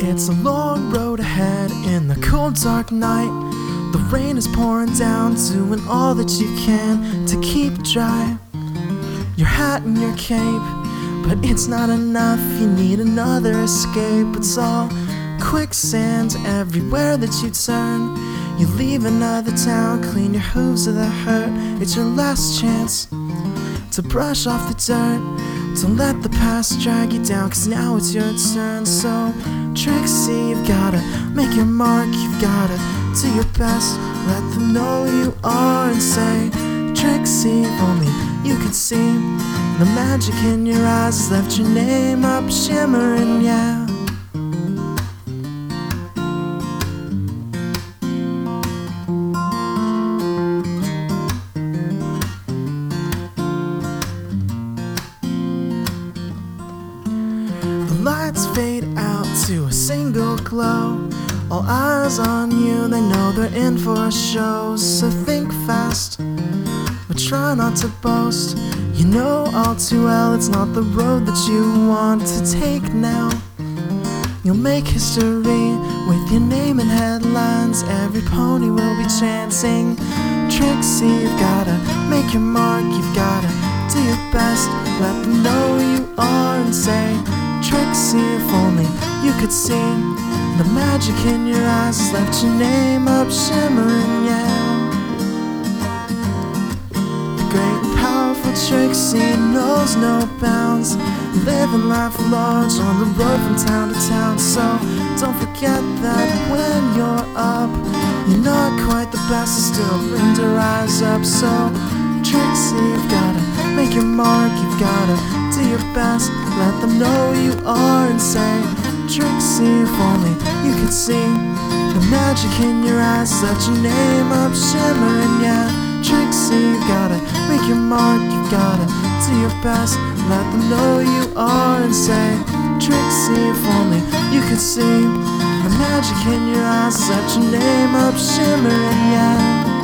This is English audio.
It's a long road ahead in the cold dark night. The rain is pouring down, doing all that you can to keep dry your hat and your cape, but it's not enough, you need another escape. It's all quicksand everywhere that you turn. You leave another town, clean your hooves of the hurt. It's your last chance to brush off the dirt. Don't let the past drag you down, 'cause now it's your turn. So Trixie, you've gotta make your mark, you've gotta do your best. Let them know you are and say, Trixie, if only you could see the magic in your eyes has left your name up shimmering, yeah. The lights fade out to a single glow. All eyes on you, they know they're in for a show. So think fast, but try not to boast. You know all too well it's not the road that you want to take now. You'll make history with your name in headlines. Every pony will be chanting, Trixie, you've gotta make your mark, you've gotta do your best. Let them know you are and say, Trixie, if only you could see the magic in your eyes has left your name up shimmering, yeah. The great and powerful Trixie knows no bounds, living life large on the road from town to town. So don't forget that when you're up, you're not quite the best, you still bring to rise up. So Trixie, you've gotta make your mark, you've gotta do your best. Let them know you are and say, Trixie, if only you could see the magic in your eyes, let your name up shimmering, yeah. Trixie, you gotta make your mark, you gotta do your best. Let them know you are and say, Trixie, if only you could see the magic in your eyes, let your name up shimmering, yeah.